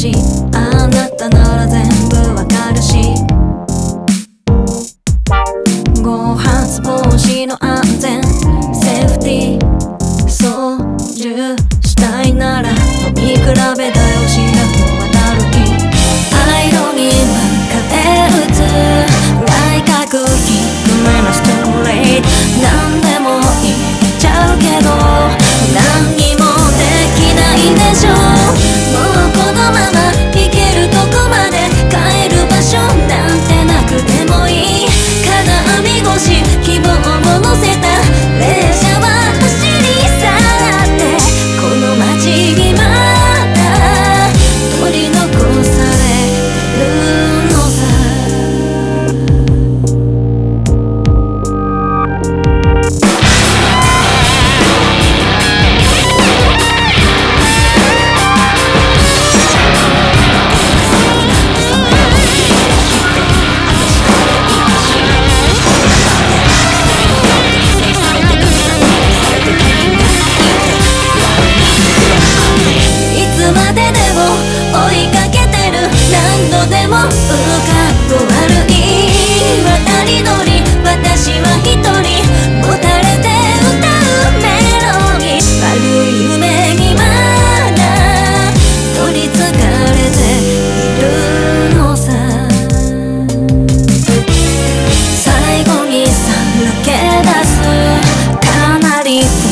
し、あなたなら全部わかるし、誤発防止の安全セーフティー操縦したいなら飲み比べだよ、シラフはだるいアイロンに向かって打つ外角低めのストレート、何でも言えちゃうけど何にもできないでしょ。もうこのまま行けるとこまで帰る場所なんてなくてもいい、金網越し希望を乗せた列車は走り去ってこの街にまだ取り残されるのさ。まででも追いかけてる、何度でもうかっこ悪い渡り鳥、私は一人もたれて歌うメロディー、悪い夢にまだ取りつかれているのさ。最後にさらけ出すかなり